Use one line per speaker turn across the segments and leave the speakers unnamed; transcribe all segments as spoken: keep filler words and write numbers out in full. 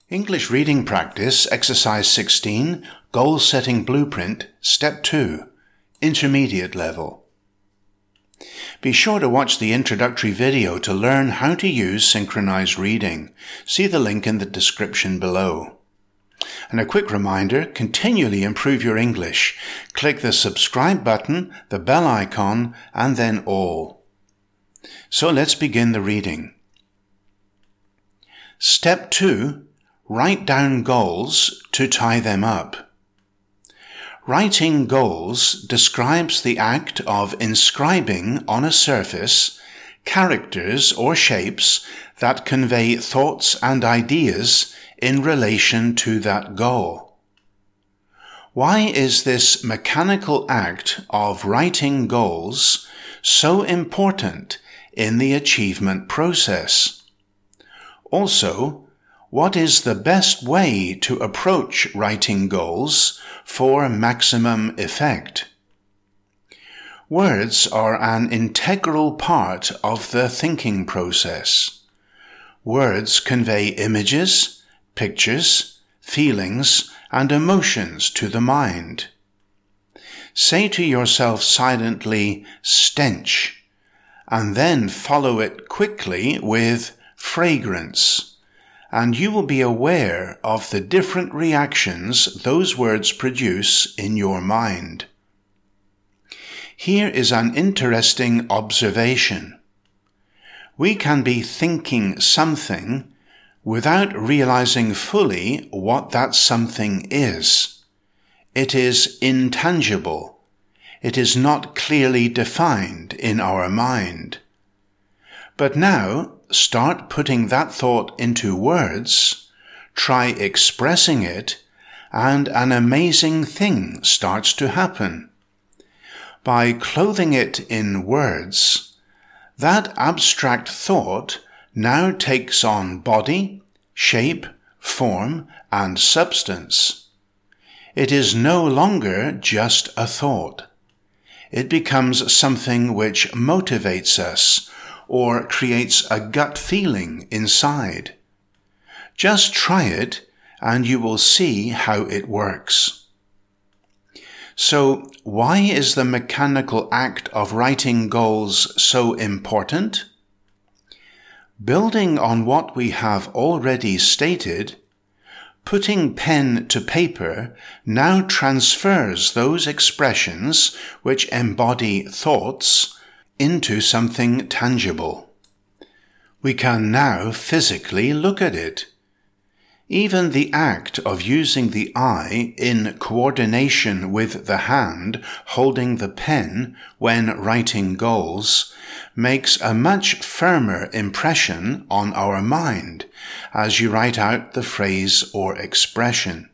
English Reading Practice, Exercise sixteen, Goal Setting Blueprint, Step two, Intermediate Level. Be sure to watch the introductory video to learn how to use synchronized reading. See the link in the description below. And a quick reminder, continually improve your English. Click the subscribe button, the bell icon, and then all. So let's begin the reading. Step two. Write down goals to tie them up. Writing goals describes the act of inscribing on a surface characters or shapes that convey thoughts and ideas in relation to that goal. Why is this mechanical act of writing goals so important in the achievement process? Also, what is the best way to approach writing goals for maximum effect? Words are an integral part of the thinking process. Words convey images, pictures, feelings, and emotions to the mind. Say to yourself silently, stench, and then follow it quickly with fragrance, and you will be aware of the different reactions those words produce in your mind. Here is an interesting observation. We can be thinking something without realizing fully what that something is. It is intangible. It is not clearly defined in our mind. But now, start putting that thought into words, try expressing it, and an amazing thing starts to happen. By clothing it in words, that abstract thought now takes on body, shape, form, and substance. It is no longer just a thought. It becomes something which motivates us, or creates a gut feeling inside. Just try it and you will see how it works. So, why is the mechanical act of writing goals so important? Building on what we have already stated, putting pen to paper now transfers those expressions which embody thoughts into something tangible. We can now physically look at it. Even the act of using the eye in coordination with the hand holding the pen when writing goals makes a much firmer impression on our mind as you write out the phrase or expression.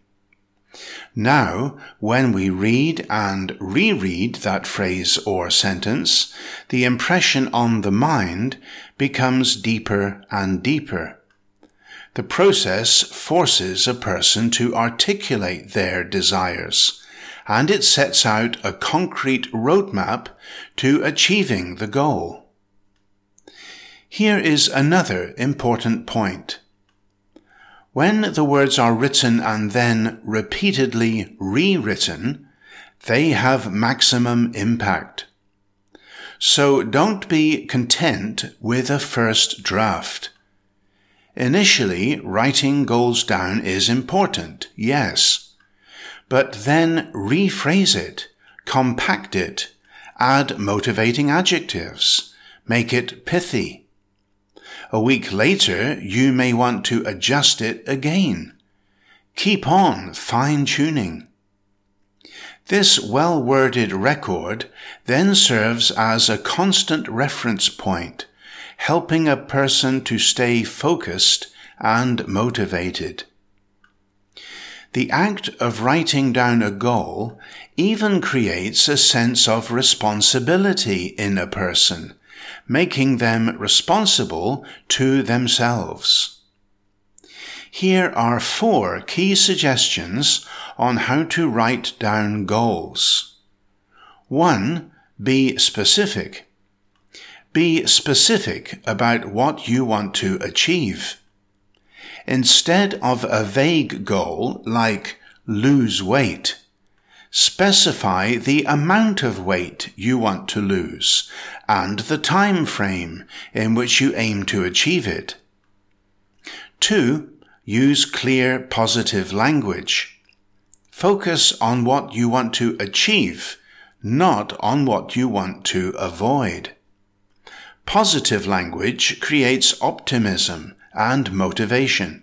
Now, when we read and reread that phrase or sentence, the impression on the mind becomes deeper and deeper. The process forces a person to articulate their desires, and it sets out a concrete roadmap to achieving the goal. Here is another important point. When the words are written and then repeatedly rewritten, they have maximum impact. So don't be content with a first draft. Initially, writing goals down is important, yes, but then rephrase it, compact it, add motivating adjectives, make it pithy. A week later, you may want to adjust it again. Keep on fine-tuning. This well-worded record then serves as a constant reference point, helping a person to stay focused and motivated. The act of writing down a goal even creates a sense of responsibility in a person, making them responsible to themselves. Here are four key suggestions on how to write down goals. One, be specific. Be specific about what you want to achieve. Instead of a vague goal like lose weight, specify the amount of weight you want to lose and the time frame in which you aim to achieve it. Two, use clear, positive language. Focus on what you want to achieve, not on what you want to avoid. Positive language creates optimism and motivation.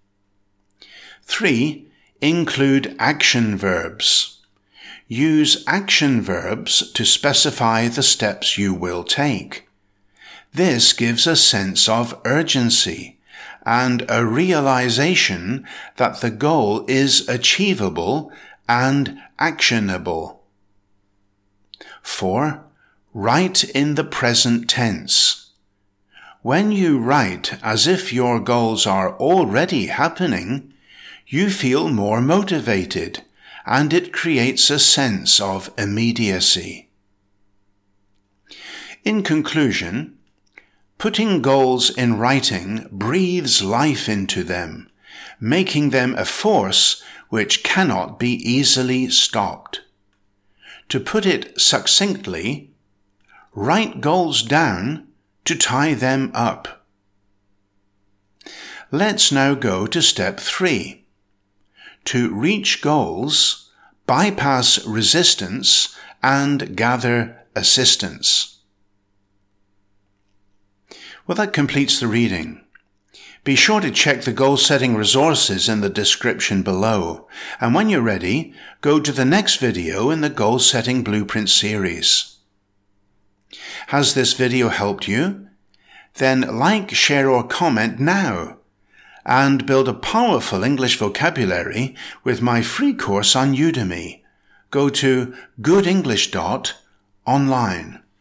Three, include action verbs. Use action verbs to specify the steps you will take. This gives a sense of urgency and a realization that the goal is achievable and actionable. Four, write in the present tense. When you write as if your goals are already happening, you feel more motivated, and it creates a sense of immediacy. In conclusion, putting goals in writing breathes life into them, making them a force which cannot be easily stopped. To put it succinctly, write goals down to tie them up. Let's now go to step three. To reach goals, bypass resistance and gather assistance. Well, that completes the reading. Be sure to check the goal-setting resources in the description below, and when you're ready, go to the next video in the Goal-Setting Blueprint series. Has this video helped you? Then like, share or comment now, and build a powerful English vocabulary with my free course on Udemy. Go to good english dot online.